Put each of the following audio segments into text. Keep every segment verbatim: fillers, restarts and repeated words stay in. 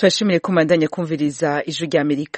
Turashimiye ko mandanya kumviriza ijwi rya Amerika.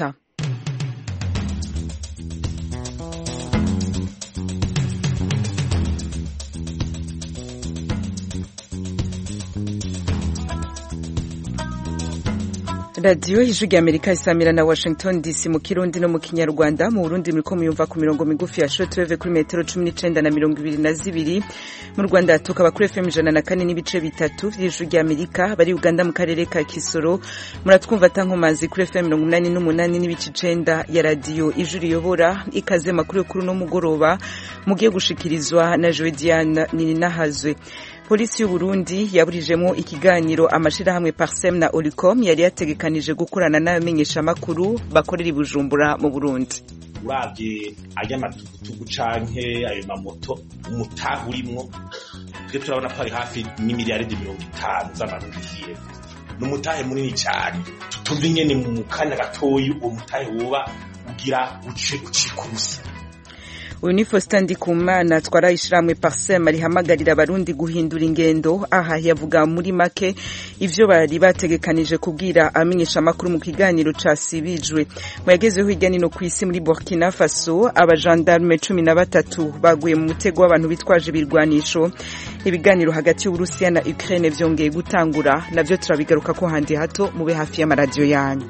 Radio ijwi rya Amerika isamira na Washington D C mu Kirundi no mu Kinyarwanda. Mu Burundi muriko muyumva ku mirongo migufi ya shortwave kuri metero cumi n'icenda na mirongo ibiri na zibiri. Mu Rwanda tukaba kuri F M ijana na kane n'ibice bitatu vy'ijwi rya Amerika. Bari Uganda mu karere ka Kisoro muratwumva tankomazi kuri F M mirongo umunani n'umunani n'ibice icenda ya radio ijwi riyobora. Ikaze makuru kuri no mugoroba mugiye gushikirizwa na Joediane Nininahazwe. Polisi y'u Burundi yaburijemo ikiganiro amashirahamwe Parsem na Olicom yari yategekanije gukorana n'abamenyesha makuru bakorera Bujumbura mu Burundi. Uravye ajya matugutugu canke ayo mamoto umutaha urimwo twe turabona ko ari hafi n'imiliyaridi mirongo itanu z'amarundi hiye n'umutahe munini cyane tutumva ingene mu kanya gatoyi uwo mutahe woba ugira uce ucikurusa. Uyu ni Faustin Ndikumana twara ishiramwe Parsem arihamagarira abarundi guhindura ingendo. Aha yavuga muri make ivyo bari bategekanije kubwira amenyesha makuru mu kiganiro casibijwe. Mu yagezeho hirya nino kw'isi muri Burkina Faso abajandarme cumi na batatu baguye mu mutego w'abantu bitwaje ibirwanisho. Ibiganiro hagati y'Uburusiya na Ukraine vyongeye gutangura, navyo turabigaruka ko handi hato mube hafi y'amaradiyo yanyu.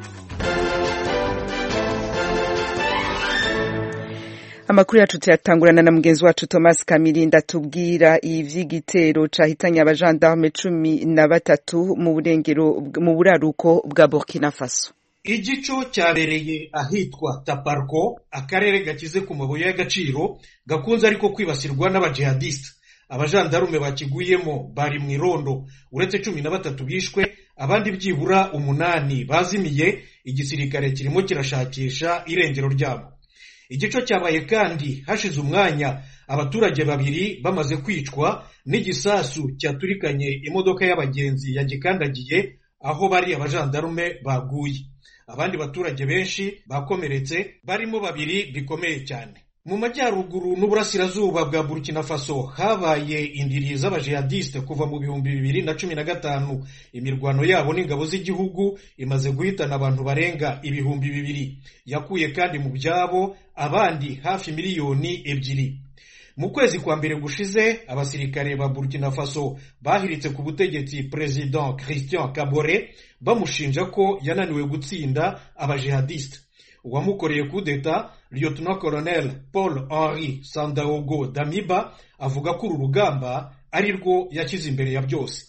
Amakuru yacu tuyatangurana na mugenzi wacu Thomas Kamirinda tubwira ivy'igitero cahitanye abajandarme cumi na batatu mu burengero mu buraruko bwa Burkina Faso. Igico cyabereye ahitwa Taparko, akarere gakize ku mabuye y'agaciro gakunze ariko kwibasirwa n'abajihadiste. Abajandarume bakiguyemo bari mu irondo, uretse cumi na batatu bishwe, abandi byibura umunani bazimiye. Igisirikare kirimo kirashakisha irengero ryabo. Igico cyabaye kandi hashize umwanya abaturage babiri bamaze kwicwa n'igisasu cyaturikanye imodoka y'abagenzi yagikandagiye aho bari abajandarume baguye. Abandi baturage benshi bakomeretse, barimo babiri bikomeye cyane. Mu majyaruguru n'uburasirazuba bwa Burkina Faso habaye indiri z'abajihadiste kuva mu bihumbi bibiri na cumi na gatanu. Imirwano yabo n'ingabo z'igihugu imaze guhitana abantu barenga ibihumbi bibiri, yakuye kandi mu byabo abandi hafi miliyoni ebyiri. Mu kwezi kwa mbere gushize abasirikare ba Burkina Faso bahiritse ku butegetsi President Christian Kabore bamushinja ko yananiwe gutsinda abajihadiste. Uwamukoreye kudeta Lieutenant Colonel Paul Henri Sandaogo Damiba avuga ko uru rugamba ari rwo yashyize imbere ya byose.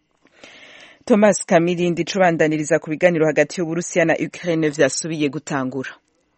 Thomas Kamirindi cubandaniriza ku biganiro hagati y'Uburusiya na Ukraine vyasubiye gutangura.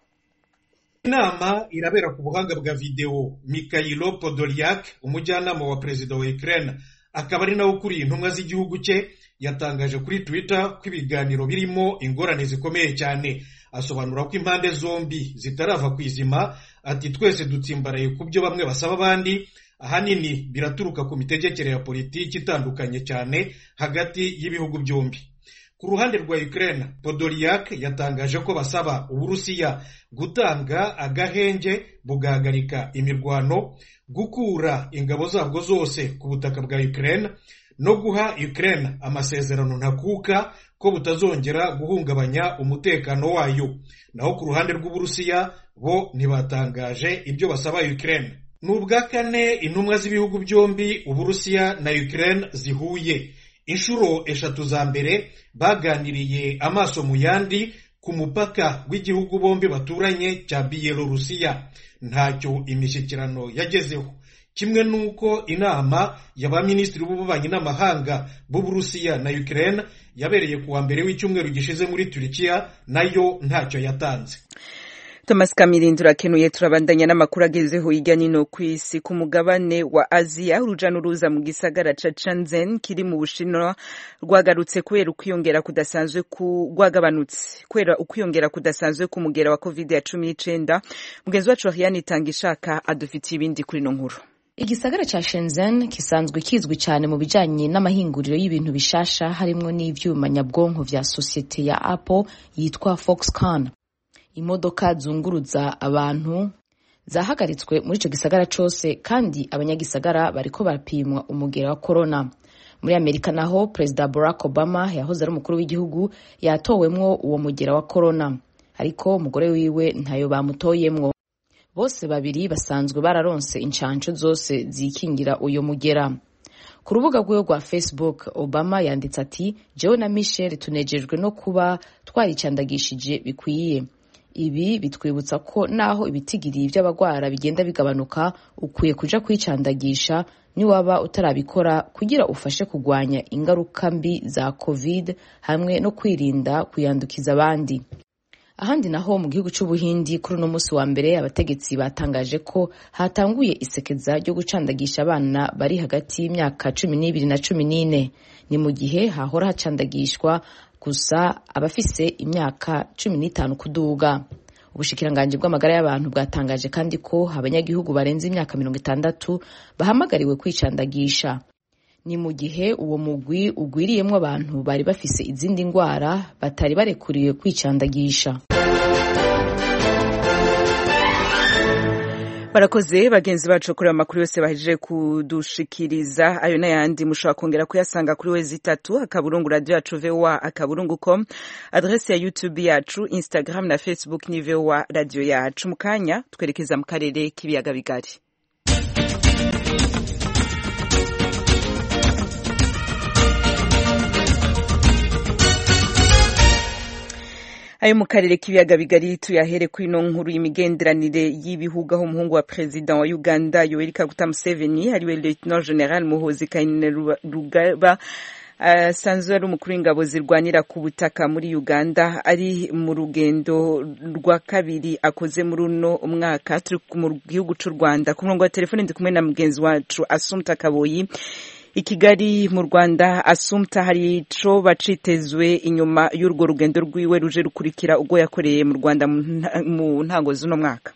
Inama irabera ku buhanga bwa video. Mikhailo Podolyak, umujyanama wa perezida wa Ukraine akaba ari nawe ukuriye intumwa z'igihugu cye, yatangaje kuri Twitter ko ibiganiro birimo ingorane zikomeye cyane. Asobanura ko impande zombi zitarava kwizima, ati twese dutsimbaraye ku byo bamwe basaba abandi, ahanini biraturuka ku mitegekere ya politiki itandukanye cyane hagati y'ibihugu byombi. Ku ruhande rwa Ukraine, Podolyak yatangaje ko basaba Uburusiya gutanga agahenge bugahagarika imirwano, gukura ingabo zabwo zose ku butaka bwa Ukraine no guha Ukraine amasezerano ntakuka ko butazongera guhungabanya umutekano wayo. Naho ku ruhande rw'Uburusiya bo ntibatangaje ibyo basaba Ukraine. N'ubwa kane intumwa z'ibihugu byombi Uburusiya na Ukraine zihuye. Inshuro eshatu za mbere baganiriye amaso mu yandi ku mupaka w'igihugu bombi baturanye cya Bielorusiya. Ntacyo imishyikirano yagezeho, kimwe nuko inama y'abaminisitiri b'ububanyi n'amahanga b'Uburusiya na Ukraine yabereye kuwa mbere w'icyumweru gishize muri Turkiya nayo ntacyo yatanze. Thomas Kamirindi urakenuye. Turabandanya n'amakuru agezeho hirya nino kw'isi. Ku mugabane wa Aziya uruja n'uruza mu gisagara ca Shenzhen kiri mu Bushinwa rwagarutse kubera ukwiyongera kudasanzwe ku rwagabanutse kubera ukwiyongera kudasanzwe ku mugera wa covid cumi n'icenda. Mugenzi wacu Ariane Tangishaka adufitiye ibindi kuri no nkuru. Igisagara cha Shenzhen kisanzwe kizwi cyane mu bijanye n'amahinguriro y'ibintu bishasha harimo n'ivyuma nyabwonko vya societe ya Apple yitwa Foxconn. Imodoka zunguruza abantu zahagaritswe muri ico gisagara cose kandi abanyagisagara bariko barapimwa umugera wa corona. muri Amerika naho Perezida Barack Obama yahoze ari umukuru w'igihugu yatowemwo uwo mugera wa corona, ariko umugore wiwe ntayo bamutoyemwo. Bose babiri basanzwe bararonse incanco zose zikingira uyo mugera. Ku rubuga rwiwe rwa Facebook, Obama yanditse ati, jewe na Michelle tunejejwe no kuba twaricandagishije bikwiye. Ibi bitwibutsa ko naho ibitigiri by'abagwara bigenda bigabanuka, ukwiye kuja kwicandagisha ni waba utarabikora kugira ufashe kugwanya ingaruka mbi za COVID hamwe no kwirinda kuyandukiza abandi. Ahandi naho mu gihugu c'Ubuhindi kuri uno musi wa mbere abategetsi batangaje ko hatanguye isekeza ryo gucandagisha abana bari hagati y'imyaka cumi n'ibiri na cumi n'ine. Ni mu gihe hahora hacandagishwa gusa abafise imyaka cumi n'itanu kuduga. Ubushikiranganji bw'amagara y'abantu bwatangaje kandi ko abanyagihugu barenze imyaka mirongo itandatu bahamagariwe kwicandagisha. Ni mu gihe uwo mugwi ugwiriyemwo abantu bari bafise izindi ngwara batari barekuriwe kwicandagisha. Barakoze bagenzi bacu kuri amakuru yose bahejeje kudushikiriza. Ayo n'ayandi mushobora kongera kuyasanga kuri wezi itatu akaburungu radio yacu V O A akaburungu com, adresse ya YouTube yacu, Instagram na Facebook ni V O A radio yacu. Mukanya twerekeza mu karere k'ibiyaga bigari. Ayo mu karere k'ibiyaga bigari tuyahere kuri no nkuru y'imigenderanire y'ibihugu aho umuhungu wa president wa Uganda Yoweri Kaguta Museveni ariwe Lieutenant General Muhoozi Kainerugaba asanzwe ari umukuru w'ingabo zirwanira ku butaka muri Uganda, ari mu rugendo rwa kabiri akoze muri uno mwaka. Turi mu gihugu c'u Rwanda. Ku murongo wa telefone ndi kumwe na mugenzi wacu Assumpta Kaboyi i Kigali mu Rwanda. Assumpta, hari ico bacitezwe inyuma y'urwo rugendo rwiwe ruje rukurikira ubwo yakoreye mu Rwanda mu ntango z'uno mwaka?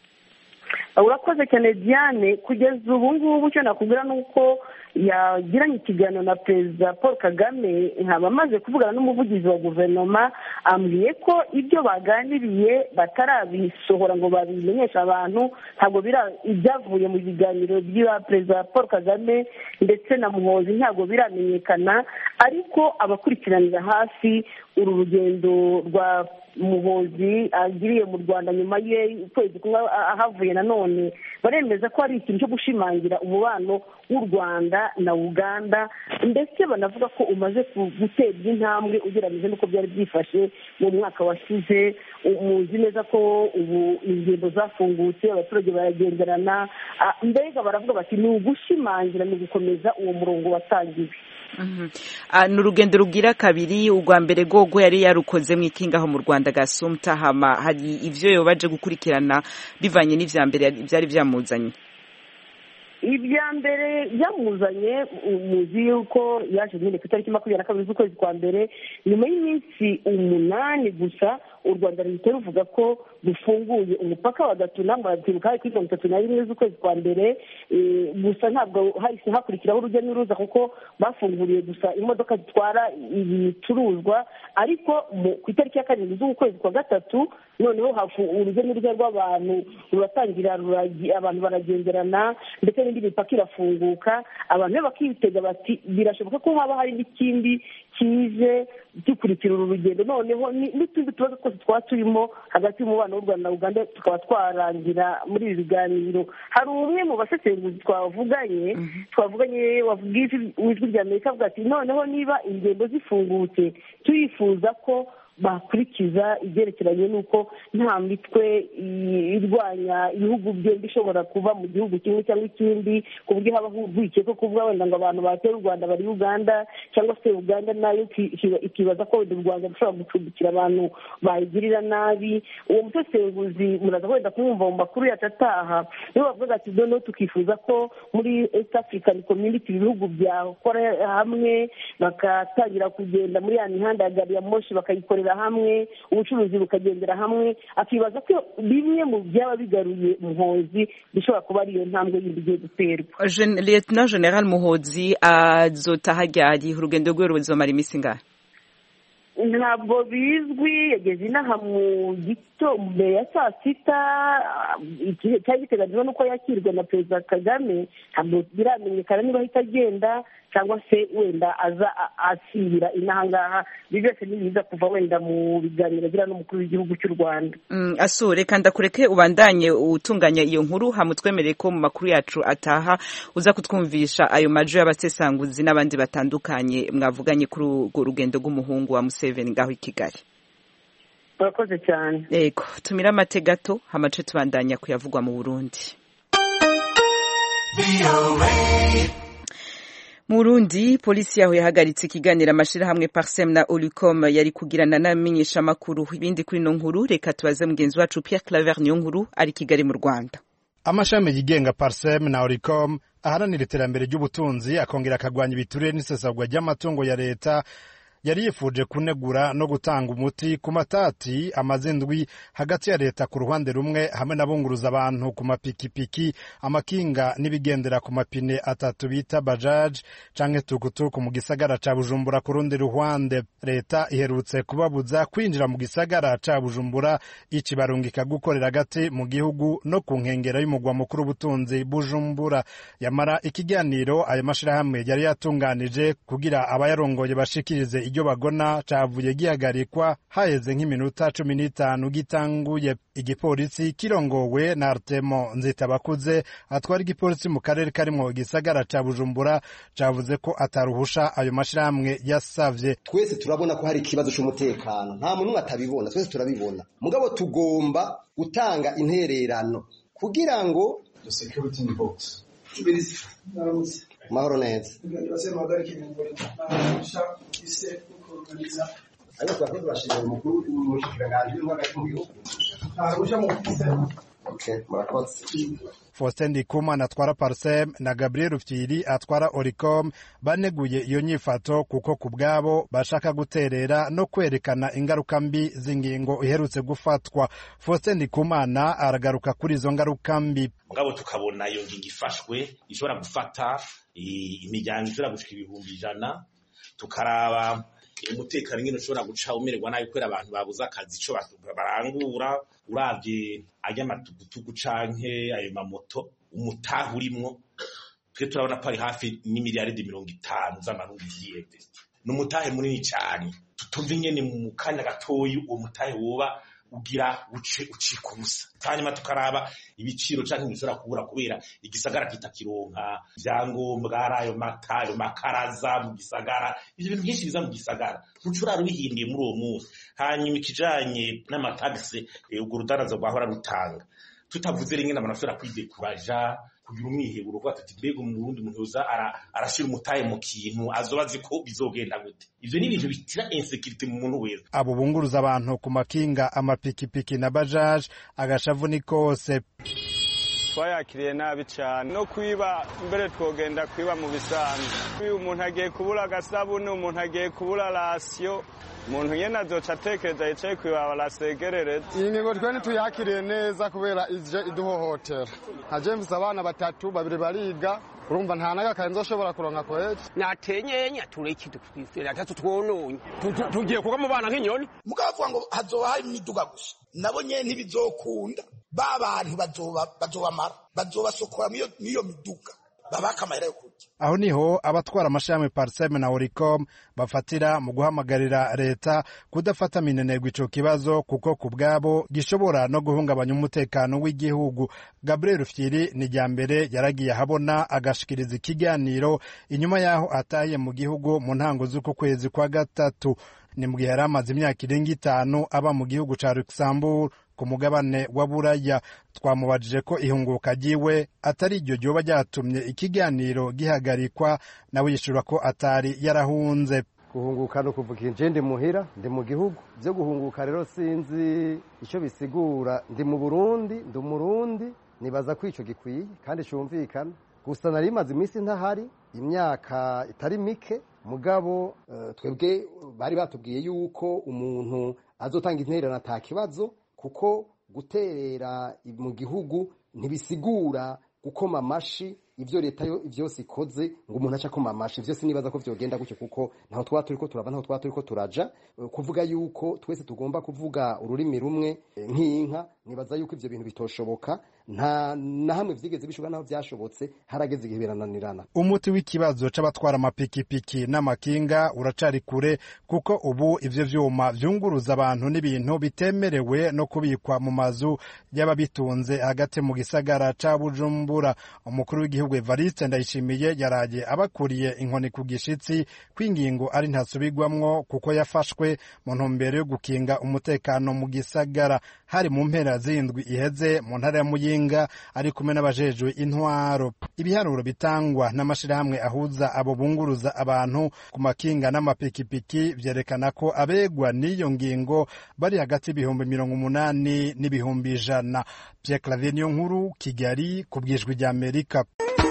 Urakoze cyane Diane. Kugeza ubu ngubu cyo nakubwira nuko yagiranye ikiganiro na Perezida Paul Kagame, nkaba amaze kuvugana n'umuvugizi wa guverinoma, ambwiye ko ibyo baganiriye batarabisohora ngo babimenyesha abantu, ntabwo bira ibyavuye mu biganiro by'aba Perezida Paul Kagame ndetse na Muhoozi ntabwo biramenyekana, ariko abakurikiranira hafi uru rugendo rwa Muhoozi agiriye mu Rwanda nyuma ye ukwezi kumwe ahavuye nanone baremeza ko ari ikintu cyo gushimangira umubano w'u Rwanda na Uganda, ndetse banavuga ko umaze gutera intambwe ugereranyije n'uko byari byifashe mu mwaka washize. Muzi neza ko ubu ingendo zafungutse, abaturage baragenderana, mbega baravuga bati ni ugushimangira ni gukomeza uwo murongo watangiwe. Mhm. Ah, n'urugendo rugira kabiri. Ugwa mbere gogo yari yarukoze mu ikingaho mu Rwanda Gasumta, hama hari ivyo yobaje gukurikirana bivanye n'ivya mbere byari byamuzanye. Ibya mbere byamuzanye umuzi yuko yaje nyine ku itariki makumyabiri na kabiri z'ukwezi kwa mbere, nyuma y'iminsi umunani gusa u Rwanda ruhita ruvuga ko rufunguye umupaka wa Gatuna ngo kwibuka kuri mirongo itatu na rimwe z'ukwezi kwa mbere. Gusa ntabwo hahise hakurikiraho urujya n'uruza kuko bafunguriye gusa imodoka zitwara ibicuruzwa, ariko ku itariki ya karindwi z'ukwezi kwa gatatu noneho hafu urujya n'uruza rw'abantu ruratangira, abantu baragenderana ndetse n'indi mipaka irafunguka. Abantu bakitega bati birashoboka ko haba hari n'ikindi kize gikurikira uru rugendo, noneho n'utundi tubazo twose twa turimo hagati y'umubano w'u Rwanda na Uganda tukaba twarangira muri ibi biganiro. Hari umwe mu basesenguzi twavuganye twavuganye wavuga ijwi rya Amerika avuga ati noneho niba ingendo zifungutse tuyifuza ko bakurikiza ibyerekeranye n'uko nta mitwe irwanya ibihugu byombi ishobora kuva mu gihugu kimwe cyangwa ikindi, ku buryo haba hurwike ko kuvuga wenda ngo abantu batera u Rwanda bari Uganda, cyangwa se Uganda nayo ikibaza ko wenda u Rwanda rushobora gucumbikira abantu bayigirira nabi. Uwo musesenguzi muraza wenda kumwumva mu makuru yacu ataha, niyo bavuga ati noneho tukifuza ko muri East African Community ibihugu byakora hamwe bakatangira kugenda muri ya mihanda ya gari ya moshi bakayikorera hamwe, ubucuruzi bukagendera hamwe. Akibaza ko bimwe mu byaba bigaruye Muhoozi bishobora kuba ariyo ntambwe yindi igiye guterwa. Lieutenant General Muhoozi azotaha ryari? Urugendo rwe ruzomara iminsi ngahe? ntabwo bizwi yageze inaha mu gito mbere ya saa sita cyari giteganyijwe n'uko yakirwa na perezida Kagame ntabwo biramenyekana niba ahita agenda cyangwa se wenda aza asibira inaha ngaha ibi byose ni biza kuva wenda mu biganiro agira n'umukuru w'igihugu cy'u Rwanda. Aso reka ndakureke ubandanye utunganya iyo nkuru hamutwemereye ko mu makuru yacu ataha uza kutwumvisha ayo majo y'abasesanguzi n'abandi batandukanye mwavuganye kuri urwo rugendo rw'umuhungu wa Museveni ngaho i Kigali. Urakoze cyane. Yego tumira amate gato hamace tubandanya kuyavugwa mu Burundi. Mu Burundi polisi yaho yahagaritse ikiganiro amashirahamwe Parsem na Olicom yari kugirana n'amenyesha makuru. Ibindi kuri no nkuru reka tubaze mugenzi wacu Pierre Claver niyo nkuru ari Kigali mu Rwanda. Amashami yigenga Parsem na Olicom aharanira iterambere ry'ubutunzi akongera akagwanya ibiturire n'isesagwa ry'amatungo ya leta yari yifuje kunegura no gutanga umuti ku matati amazindwi hagati ya leta ku ruhande rumwe hamwe n'abunguruza abantu ku mapikipiki amakinga n'ibigendera ku mapine atatu bita bajaj canke tukutuku mu gisagara ca Bujumbura ku rundi ruhande. Leta iherutse kubabuza kwinjira mu gisagara ca Bujumbura icibarungika gukorera hagati mu gihugu no ku nkengera y'umugwa mukuru w'ubutunzi Bujumbura. Yamara ikiganiro ayo mashirahamwe yari yatunganije kugira abayarongoye bashikirize iryo bagona cavuye gihagarikwa haheze nk'iminota cumi n'itanu gitanguye. Igipolisi kirongowe na Artemo Nzitabakuze atwara igipolisi mu karere karimo igisagara ca Bujumbura cavuze ko ataruhusha ayo mashirahamwe yasavye. Twese turabona ko hari ikibazo cy'umutekano, nta muntu atabibona, twese turabibona, mugabo tugomba gutanga intererano kugira ngo the security box mahoro neza. Faustin Ndikumana atwara Parsem na Gabriel Rufyiri atwara Olicom baneguye iyo nyifato kuko kubwabo bashaka guterera no kwerekana ingaruka mbi z'ingingo iherutse gufatwa. Faustin Ndikumana aragaruka kuri izo ngaruka mbi. Mugabo tukabona iyo ngingo ifashwe ishobora gufata imiryango ishobora gushika ibihumbi ijana, tukaraba umutekano ngene ushobora guca umererwa nabi kwera abantu babuza akazi ico barangura. Uravye ajya matugutugu canke ayo mamoto umutaha urimwo twe turabona ko ari hafi n'imiliyaridi mirongo itanu z'amarundi y'iyeve. N'umutahe munini cyane tutumva ingene mu kanya gatoyi uwo mutahe woba ugira uce ucikubusa. Hanyuma tukaraba ibiciro canke bishobora kubura kubera igisagara kitakironka vyangombwa arayo mata ayo makaraza mu gisagara, ivyo bintu byinshi biza mu gisagara ntucurara bihindiye muri uwo munsi. Hanyuma ikijanye n'amatagisi ubwo rudaraza rwahora rutanga tutavuze rimwe n'abantu bashobora kwidekuraja kugira umwiheburo ko ati mbega mu Burundi umuntu uza arashira umutaye mu kintu azobazi ko bizogenda gute. Ivyo ni ibintu bitira insecurity mu muntu wese. Abo bunguruza abantu ku makinga amapikipiki na bajaj agashavu ni kose. Twayakiriye nabi cyane no kwiba mbere twogenda kwiba mu bisanzwe. Umuntu agiye kubura agasabune, umuntu agiye kubura rasyo, umuntu yene azoca atekereza yicaye kwiba barasegerereza. Iyi ngingo twene tuyakiriye neza kubera ije iduhohotera. Haje mfise abana batatu, babiri bariga, urumva nta naga kanzo shobora kuronka kwete. Natenyenya tureki twifera atatu twononye. Tugiye kuga mu bana nk'inyoni. Mukavuga ngo hazoba hari imiduga gusa. Nabonye ntibizokunda. Ba bantu bazoba bazobamara bazobasokora miyo miyo miduga babakamara yo kurya. Aho niho abatwara amashami Parsem na Olicom bafatira mu guhamagarira leta kudafata minenegwa ico kibazo kuko kubwabo gishobora no guhungabanya umutekano w'igihugu. Gabriel Rufyiri ni jambere yaragiye habona agashikiriza ikiganiro inyuma yaho ataye mu gihugu mu ntango z'uko kwezi kwa gatatu. Ni mu gihe yaramaze imyaka irenga itanu aba mu gihugu ca Luxembourg ku mugabane wa Buraya. Twamubajije ko ihunguka giwe atari iryo ryoba ryatumye ikiganiro gihagarikwa, nawe yishura ko atari yarahunze. Guhunguka no kuvuga inje ndi muhira ndi mu gihugu byo guhunguka rero sinzi ico bisigura. Ndi mu Burundi ndi umurundi nibaza ko ico gikwiye kandi cyumvikana. Gusa nari maze iminsi ntahari imyaka itari mike, mugabo uh, twebwe bari batubwiye yuko umuntu azotanga intererano atakibazo kuko guterera mu gihugu ntibisigura gukoma amashi ivyo leta yo vyose ikoze ngo umuntu aca koma amashi vyose nibaza ko vyogenda gutyo kuko ntaho twa turiko turava ntaho twa turiko turaja kuvuga yuko twese tugomba kuvuga ururimi rumwe nk'inka nibaza yuko ivyo bintu bitoshoboka nta na hamwe vyigeze bishoboka naho vyashobotse harageze igihe birananirana. Umuti w'ikibazo c'abatwara amapikipiki n'amakinga uracari kure kuko ubu ivyo vyuma vyunguruza abantu n'ibintu bitemerewe no kubikwa mu mazu y'ababitunze hagati mu gisagara ca Bujumbura. Umukuru w'igihugu Evariste Ndayishimiye yaraje abakuriye inkoni ku gishitsi kw'ingingo ari ntasubirwamwo kuko yafashwe mu ntumbero yo gukinga umutekano mu gisagara. Hari mu mpera z'indwi iheze mu ntara ya Muyinga ari kumwe n'abajejwe intwaro. Ibiharuro bitangwa n'amashirahamwe ahuza abo bunguruza abantu ku makinga n'amapikipiki vyerekana ko abegwa n'iyo ngingo bari hagati y'ibihumbi mirongo umunani n'ibihumbi ijana. Pierre Claver Niyonkuru, Kigali, ku bw'ijwi rya Amerika.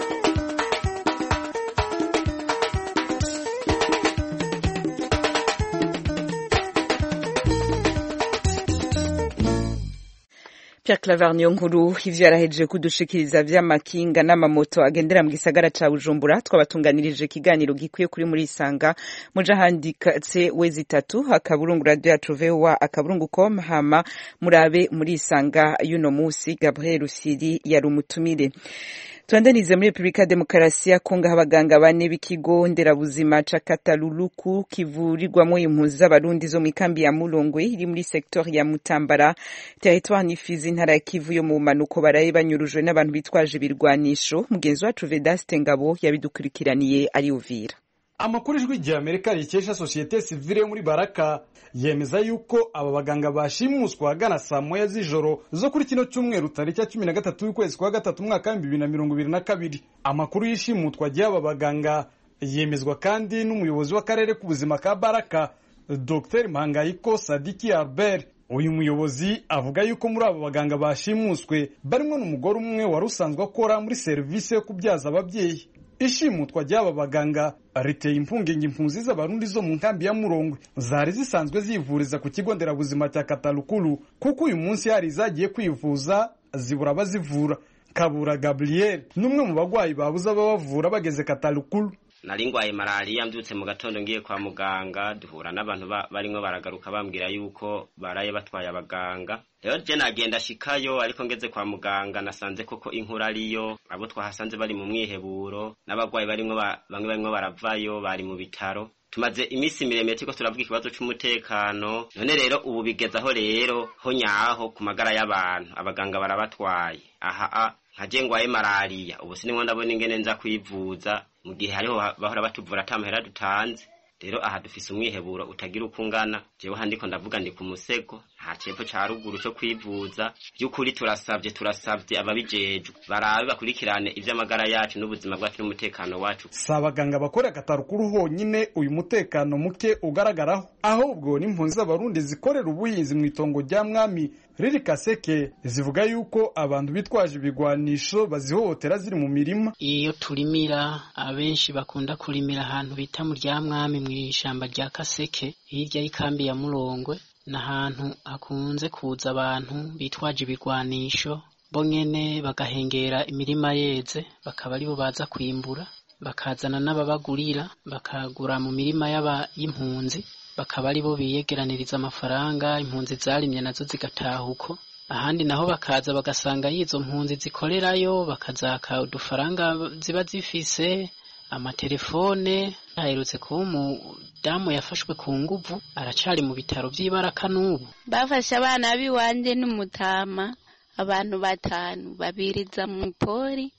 Pierre Claver Niyonkuru, ivyo yarahejeje kudushikiriza vy'amakinga n'amamoto agendera mu gisagara ca Bujumbura. Twabatunganirije ikiganiro gikwiye kuri muri Isanga muja handikatse wezi tatu akaburungu radio yacu V O A akaburungu com hama murabe muri Isanga yuno musi. Gabriel Rusiri yari umutumire. Tuandanize muri Republika Demokarasi ya Kongo abaganga bane b'ikigo nderabuzima ca Kataluluku kivurirwamo impunzi z'abarundi zo mu kambi ya Mulongwe iri muri secteur ya Mutambara territoire nifizi ntara ya Kivu yo mu manuko baraye banyurujwe n'abantu bitwaje ibirwanisho. Mugenzi wacu Vedaste Ngabo yabidukurikiraniye ari Uvira. Amakuru ijwi rya Amerika rikesha societe civile muri Baraka yemeza yuko aba baganga bashimuswa hagana saa moya z'ijoro zo kuri kino cyumweru tariki ya cumi na gatatu y'ukwezi kwa gatatu mwaka w'ibihumbi bibiri na mirongo ibiri na kabiri. Amakuru y'ishimutwa ry'aba baganga yemezwa kandi n'umuyobozi w'akarere k'ubuzima ka Baraka Docteur Mangayiko Sadiki Albert. Uyu muyobozi avuga yuko muri aba baganga bashimuswe barimo n'umugore umwe wari usanzwe akora muri serivisi yo kubyaza ababyeyi. Ishimutwa ry'aba baganga riteye impungenge impunzi z'abarundi zo mu nkambi ya Murongwe zari zisanzwe zivuriza ku kigo nderabuzima cya Katalukulu kuko uyu munsi hari zagiye kwivuza zibura bazivura. Kabura Gabriel numwe mu bagwayi babuza babavura bageze Katalukulu. Nari ngwaye malaria mbyutse mu gatondo ngiye kwa muganga duhura n'abantu barimwe baragaruka bambwira yuko baraye batwaye abaganga. Rero je nagenda shikayo ariko ngeze kwa muganga nasanze koko inkuru ariyo abo twahasanze bari mu mwiheburo n'abagwayi barimwe bamwe barimwe baravayo bari mu bitaro. Tumaze imisi miremire tiko turavuga ikibazo c'umutekano none rero ubu bigezaho rero ho nyaho ku magara y'abantu abaganga barabatwaye. Aha nkaje ngwaye malaria ubu sinimwe ndabona ingene nza kwivuza mu gihe hariho bahora batuvura atamahera dutanze. Rero aha dufise umwiheburo utagira ukungana. Jewe handiko ndavuga ndi ku musego nta cepfo ca ruguru cyo kwivuza. Byukuri turasavye turasavye ababijejwe barabe bakurikirane ivy'amagara yacu n'ubuzima bwacu n'umutekano wacu. Sabaganga bakora Katarukuru honyine uyu mutekano muke ugaragaraho, ahubwo n'impunzi z'abarundi zikorera ubuhinzi mu itongo rya Mwami riri Kaseke zivuga yuko abantu bitwaje ibigwanisho bazihohotera ziri mu mirima. Iyo turimira abenshi bakunda kurimira ahantu bita mu rya Mwami mu ishamba rya Kaseke hirya y'ikambi ya Mulongwe n'ahantu hakunze kuza abantu bitwaje ibigwanisho bo nyene bagahengera imirima yeze bakaba aribo baza kwimbura bakazana n'ababagurira bakagura mu mirima y'aba y'impunzi bakaba aribo biyegeraniriza amafaranga impunzi zarimye nazo zigataha uko. Ahandi naho bakaza bagasanga yizo mpunzi zikorerayo bakazaka udufaranga ziba zifise amatelefone. Aherutse kuba umudamu yafashwe ku nguvu aracari mu bitaro vy'Ibaraka n'ubu. Bafashe abana biwanje n'umutama abantu batanu babiriza mu pori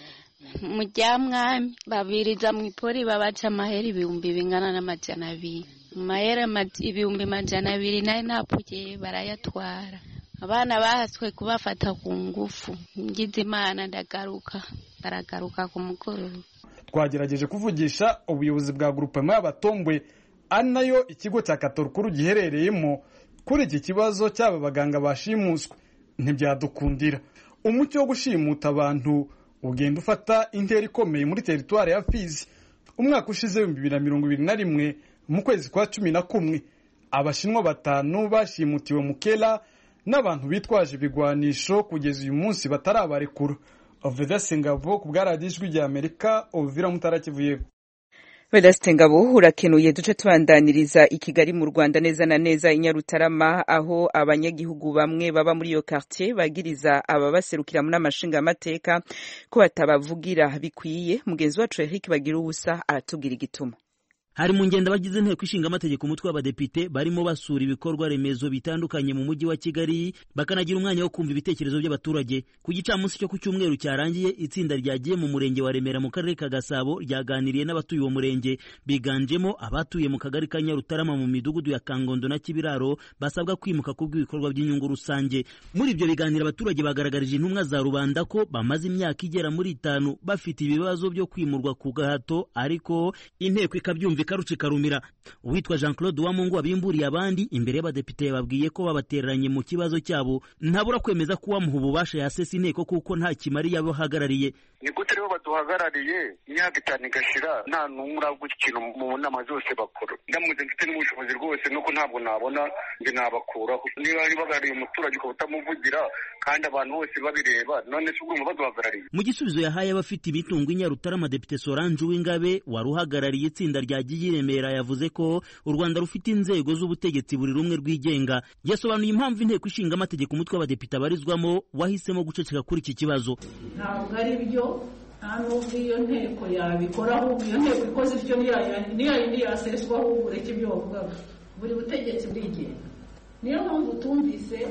mu rya Mwami babiriza mu pori babaca amahera ibihumbi bingana n'amajana abiri. Mahera ibihumbi majana abiri nayo napuye barayatwara. Abana bahaswe kubafata ku ngufu. Ngize Imana ndagaruka baragaruka ku mugoroba. Twagerageje kuvugisha ubuyobozi bwa groupement y'Abatombwe ari nayo ikigo cya Katorukuru giherereyemo kuri iki kibazo cy'aba baganga bashimuswe ntibyadukundira. Umucyo wo gushimuta abantu ugenda ufata intera ikomeye muri territoire ya Fizi. Umwaka ushize ibihumbi bibiri na mirongo ibiri na rimwe mu kwezi kwa cumi na kumwe abashinwa batanu bashimutiwe mu Kela n'abantu bitwaje ibigwanisho kugeza uyu munsi batarabarekura. Vedaste Ngabo ku bwaradijwi rya Amerika Uvira Mutarakivuye. Vedaste Ngabo urakenuye duce tubandaniriza i Kigali mu Rwanda neza na neza i Nyarutarama aho abanyagihugu bamwe baba muri iyo quartier bagiriza ababaserukira mu namashinga amateka ko batabavugira bikwiye. Mugenzi wacu Eric Bagira ubusa aratubwira igituma. Hari mu ngenda bagize inteko ishinga amategeko umutwe w'abadepite barimo basura ibikorwa remezo bitandukanye mu mujyi wa Kigali bakanagira umwanya wo kumva ibitekerezo by'abaturage. Ku gicamunsi cyo ku cyumweru cyarangiye itsinda ryagiye mu murenge wa Remera mu karere ka Gasabo ryaganiriye n'abatuye uwo murenge biganjemo abatuye mu kagari ka Nyarutarama mu midugudu ya Kangondo na Kibiraro basabwa kwimuka kubw'ibikorwa by'inyungu rusange. Muri ibyo biganiro abaturage bagaragarije intumwa za rubanda ko bamaze imyaka igera muri itanu bafite ibibazo byo kwimurwa ku gahato ariko inteko ikabyumva karuci karumira. Uwitwa Jean Claude Wamungu wabimburiye abandi imbere y'abadepite babwiye ko babatereranye mu kibazo cyabo ntabura kwemeza ko wamuha ububasha yasesa inteko kuko nta kimari yabo hagarariye. Ni gute rero baduhagarariye imyaka itanu igashira nta n'umwe uravuga ikintu mu nama zose bakora. Ndamuze mfite n'ubushobozi rwose nuko ntabwo nabona nge nabakuraho. Niba ari bagarariye umuturage ko utamuvugira kandi abantu bose babireba none se ubwo baduhagarariye. Mu gisubizo yahaye abafite imitungo i Nyarutarama Depite Solange Uwingabe waruhagarariye itsinda rya Remera yavuze ko u Rwanda rufite inzego z'ubutegetsi buri rumwe rwigenga. Yasobanuye impamvu inteko ishinga amategeko umutwe w'abadepite abarizwamo wahisemo guceceka kuri iki kibazo. Ntabwo ari byo nta n'ubwo iyo nteko yabikora ahubwo iyo nteko ikoze ityo niyo yindi yaseswa ahubwo ureke ibyo bavugaga buri butegetsi bwigenga. Niyo mpamvu tumvise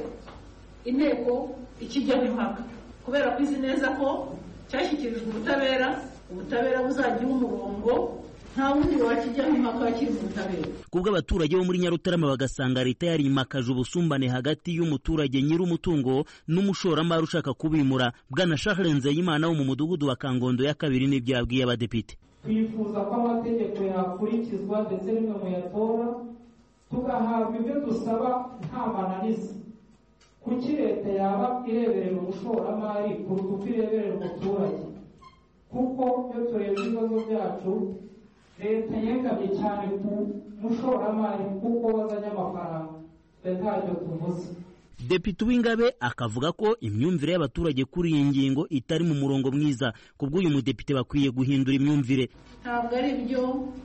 inteko ikijyaho impaka kubera ko izi neza ko cyashyikirijwe ubutabera ubutabera buzagira umurongo nta wundi wakijyaho impaka kiri mu butabera. Kubwo abaturage bo muri Nyarutarama bagasanga leta yari imakaje ubusumbane hagati y'umuturage nyiri umutungo n'umushoramari ushaka kubimura. Bwana Charles Nzeyimana wo mu mudugudu wa Kangondo ya kabiri n'ibyo yabwiye abadepite. Twifuza ko amategeko yakurikizwa ndetse n'imwe mu yatora tugahabwa ibyo dusaba nta mananiza. Kuki leta yaba ireberera umushoramari kuruta uko ireberera umuturage? Kuko iyo tureba ibibazo byacu leta yegamye cyane ku mushoramari kuko wazanye amafaranga ntacyo tuvuze. Depite Uwingabe akavuga ko imyumvire y'abaturage kuri iyi ngingo itari mu murongo mwiza. Kubw'uyu mudepite bakwiye guhindura imyumvire. Ntabwo ari byo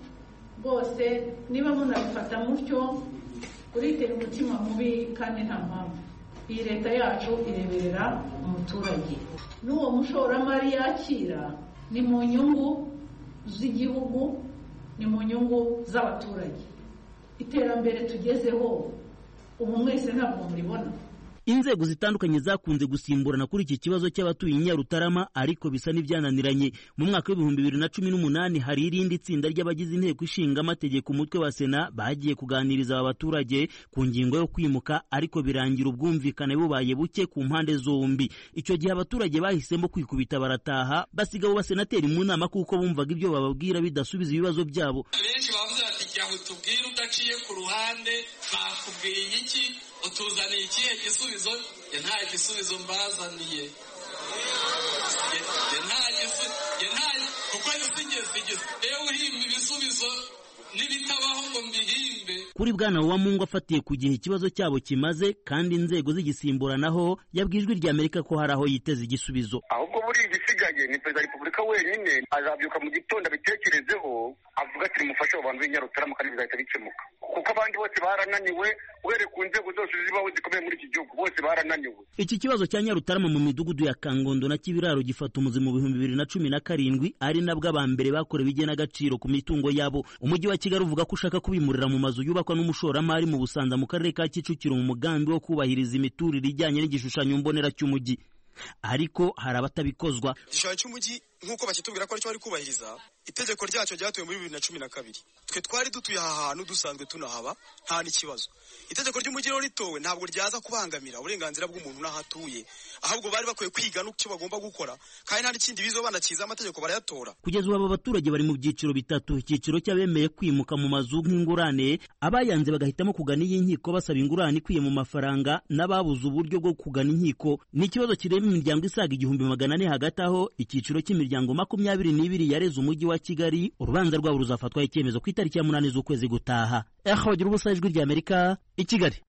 rwose niba munabifata mutyo kuritera umutima mubi kandi nta mpamvu. Iyi leta yacu ireberera umuturage n'uwo mushoramari yakira ni mu nyungu z'igihugu ni mu nyungu z'abaturage. Iterambere tugezeho ubu mwese ntabwo muribona. Inzego zitandukanye zakunze gusimburana kuri iki kibazo cy'abatuye i Nyarutarama ariko bisa n'ibyananiranye. Mu mwaka w'ibihumbi bibiri na cumi n'umunani hari irindi tsinda ry'abagize inteko ishinga amategeko umutwe wa Sena bagiye kuganiriza aba baturage ku ngingo yo kwimuka ariko birangira ubwumvikane bubaye buke ku mpande zombi. Icyo gihe abaturage bahisemo kwikubita barataha basiga abo basenateri mu nama kuko bumvaga ibyo bababwira bidasubiza ibibazo byabo. Benshi bavuze bati jya utubwire udaciye ku ruhande bakubwiye iki utuzaniye ikihe gisubizo? Ye nta gisubizo mbazaniye ye nta gisubizo ye nta kuko gisigeze rero uhimba ibisubizo n'ibitabaho ngo mbihimbe. Kuri Bwana Uwamungu afatiye ku gihe ikibazo cyabo kimaze kandi inzego zigisimburanaho yabwijwe rya Amerika ko hari aho yiteze igisubizo. Ahubwo buri igisigaye ni Perezida wa Repubulika wenyine azabyuka mu gitondo abitekerezeho avuga ati mufashe abantu b'Inyarutarama kandi bizahita bikemuka kuko abandi bose barananiwe uhere ku nzego zose zibaho zikomeye muri iki gihugu bose barananiwe. Iki kibazo cya Nyarutarama mu midugudu ya Kangondo na Kibiraro gifata umuzi mu bihumbi bibiri na cumi na karindwi ari nabwo abambere bakorewe igenagaciro ku mitungo yabo. Umujyi wa Kigali uvuga ko ushaka kubimurira mu mazu yubakwa n'umushoramari mu Busanza mu karere ka Kicukiro mu mugambi wo kubahiriza imiturire ijyanye n'igishushanyo mbonera cy'umujyi. Ariko hari abatabikozwa. Igishushanyo cy'umujyi nk'uko bakitubwira ko aricyo bari kubahiriza itegeko ryacyo ryatuye muri bibiri na cumi na kabiri. Twe twari dutuye aha hantu dusanzwe tunahaba nta n'ikibazo. Itegeko ry'umujyi rero ritowe ntabwo ryaza kubangamira uburenganzira bw'umuntu n'ahatuye ahubwo bari bakwiye kwiga n'icyo bagomba gukora kandi nta n'ikindi bizo banakiza amategeko barayatora. Kugeza ubu aba baturage bari mu byiciro bitatu. Icyiciro cy'abemeye kwimuka mu mazu nk'ingurane, abayanze bagahitamo kugana inkiko basaba ingurane ikwiye mu mafaranga, n'ababuze uburyo bwo kugana inkiko. Ni ikibazo kireba imiryango isaga igihumbi magana ane hagati aho icyiciro cy'imiryango makumyabiri n'ibiri yareze umujyi wa Kigali urubanza rwabo ruzafatwaho icyemezo ku itariki ya munani z'ukwezi gutaha. Eho bagira ubusa ijwi rya Amerika i Kigali.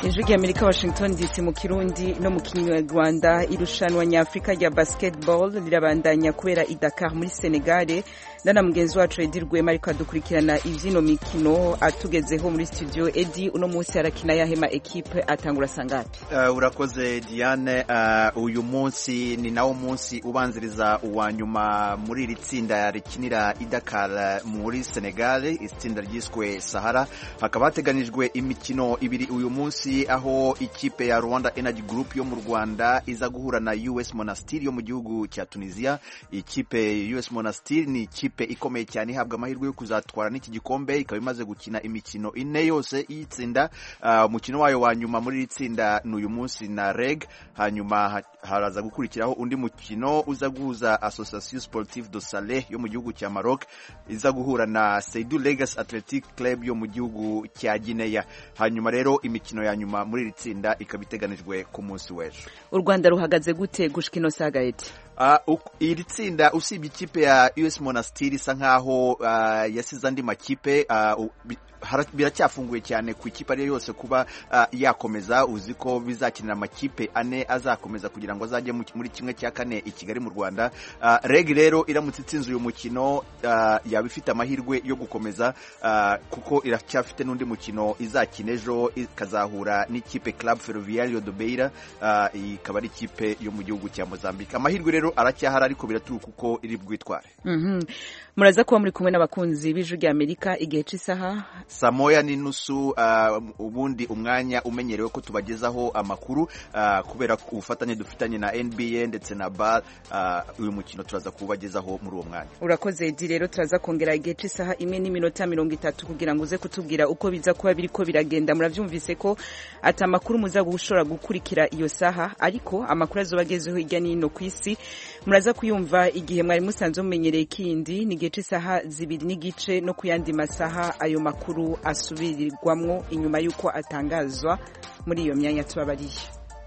ijwi ry'Amerika Washington D C mu Kirundi no mu Kinyarwanda. Irushanwa nyafrika rya basketball lirabandanya kubera i Dakar muri Senegal. Ndana mugenzi wacu Edi Rwema ariko adukurikirana ivyino mikino atugezeho muri studio. Edi, uno munsi arakina yahema equipe atangura sangapi? Uh, urakoze Diane. Uh, uyu munsi ni nawo munsi ubanziriza uwa nyuma muri iri tsinda rikinira i Dakar muri Senegal, itsinda ryiswe Sahara. Hakaba hateganijwe imikino ibiri uyu munsi, aho ikipe ya Rwanda Energy Group yo mu Rwanda iza guhura na U S Monastir yo mu gihugu cya Tunisia. Ikipe U S Monastir ni ikipe ikomeye cyane, ihabwa amahirwe yo kuzatwara n'iki gikombe, ikaba imaze gukina imikino ine yose y'itsinda. Umukino uh, wayo wa nyuma muri itsinda n'uyu munsi na Reg. Hanyuma haraza gukurikiraho undi mukino uza guhuza Association Sportive de Saleh yo mu gihugu cya Maroc iza guhura na Seydou Legacy Athletic Club yo mu gihugu cya Guinea. Hanyuma rero imikino ya nyuma muri iri tsinda ikaba iteganijwe ku munsi w'ejo. U Rwanda ruhagaze gute gushikino Sagaeti? Uh, iri tsinda usibye ikipe ya U S Monastir isa nkaho uh, yasize andi makipe uh, biracyafunguye cyane ku ikipe ariyo yose kuba uh, yakomeza. Uzi ko bizakinira amakipe ane azakomeza kugira ngo azajye muri kimwe cya kane i Kigali mu Rwanda. uh, Reg rero iramutse itsinze uyu mukino uh, yaba ifite amahirwe yo gukomeza uh, kuko iracyafite n'undi mukino izakina ejo, ikazahura n'ikipe Club Ferroviario de Beira, uh, ikaba ari ikipe yo mu gihugu cya Mozambique. Amahirwe rero aracyahari ariko biraturuka uko iri bwitware. Mhm. Muraza kuba muri kumwe n'abakunzi b'ijwi ry'Amerika igihe cy'isaha Samoya n'inusu, uh, ubundi umwanya umenyerewe ko tubagezaho amakuru uh, kubera ubufatanye dufitanye na N B A ndetse na B A R. Uh, uyu mukino turaza kubagezaho muri uwo mwanya. Urakoze Edi, rero turaza kongera igihe cy'isaha imwe n'iminota mirongo itatu kugira ngo uze kutubwira uko biza kuba biriko biragenda. Muravyumvise ko ata makuru muza gushora gukurikira iyo saha, ariko amakuru azobagezeho hirya n'ino kw'isi muraza kuyumva igihe mwari musanzwe mumenyereye kindi ni igihe cy'isaha zibiri n'igice no kuyandi masaha ayo makuru asubirirwamwo inyuma yuko atangazwa muri iyo myanya tubabariye.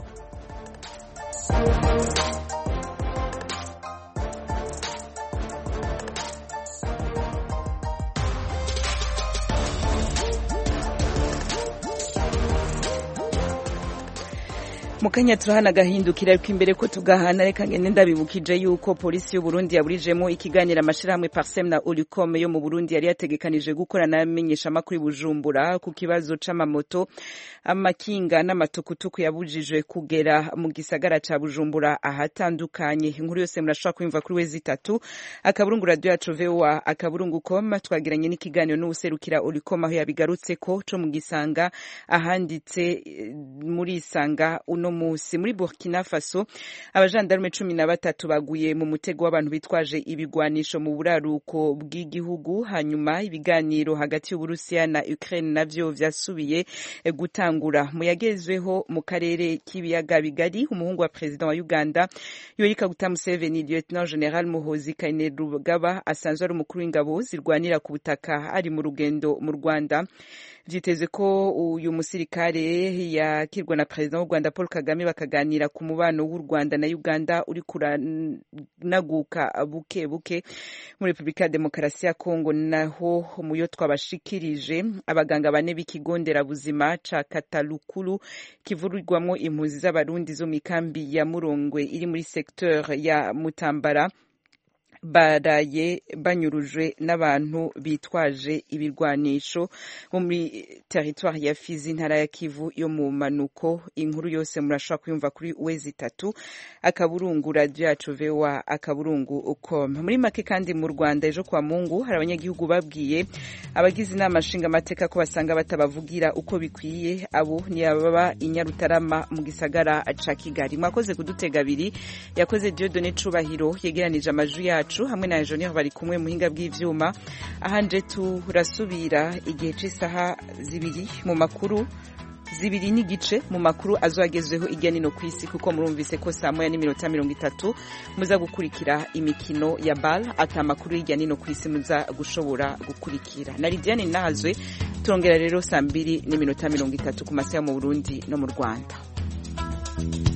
Mukanya turahana gahindukira ariko imbere ko tugahana reka ngende ndabibukije yuko polisi y'u Burundi yaburijemo ikiganira amashirahamwe Parsem na Olicom yo mu Burundi yari yategekanije gukora n'amenyesha makuru Bujumbura ku kibazo c'amamoto, amakinga n'amatukutuku yabujijwe kugera mu gisagara ca Bujumbura ahatandukanye. Inkuru yose murashobora kuyumva kuri wezi itatu akaburungu radio yacu V O A akaburungu com. Twagiranye n'ikiganiro n'userukira Olicom aho yabigarutse ko co mu gisanga ahanditse muri isanga uno musi. Muri Burkina Faso abajandarume cumi na batatu baguye mu mutego w'abantu bitwaje ibigwanisho mu buraruko bw'igihugu. Hanyuma ibiganiro hagati y'Uburusiya na Ukraine navyo vyasubiye gutangura. Mu yagezweho mu karere k'ibiyaga bigari, umuhungu wa president wa Uganda Yoweri Kaguta Museveni, Lieutenant General Muhoozi Kainerugaba, asanzwe ari umukuru w'ingabo zirwanira ku butaka ari mu rugendo mu Rwanda. Vyiteze ko uyu musirikare yakirwa na president w'u Rwanda Paul Kagame bakaganira ku mubano w'u Rwanda na Uganda uri kuranaguka buke buke muri Republika ya Demokarasi ya Kongo. Naho muyo twabashikirije abaganga bane b'ikigo nderabuzima ca Katalukulu kivurirwamo impunzi z'abarundi zo mikambi ya Murongwe iri muri secteur ya Mutambara baraye banyurujwe n'abantu bitwaje ibirwanisho muri territoire ya Fizi, intara ya Kivu yo mu manuko. Inkuru yose murashobora kuyumva kuri wezi itatu akaburungu radio yacu V O A akaburungu com. Muri make kandi mu Rwanda ejo kwa Mungu hari abanyagihugu babwiye abagize inama nshinga amateka ko basanga batabavugira uko bikwiye. Abo ni ababa inyarutarama mu gisagara ca Kigali. Mwakoze kudutega abiri, yakoze Dieudonné Cubahiro yegeranije amajwi yacu hamwe na Engineer bari kumwe muhinga bw'ivyuma. Ahanje turasubira igihe cy'isaha zibiri mu makuru zibiri n'igice mu makuru azwagezweho ijya nino kwisi, kuko murumvise ko saa moya n'iminota mirongo itatu muza gukurikira imikino ya bal ata makuru ijya nino kwisi muza gushobora gukurikira. Na Lidiane Nahazwe turongera rero saa mbiri n'iminota mirongo itatu ku masaha mu Burundi no mu Rwanda.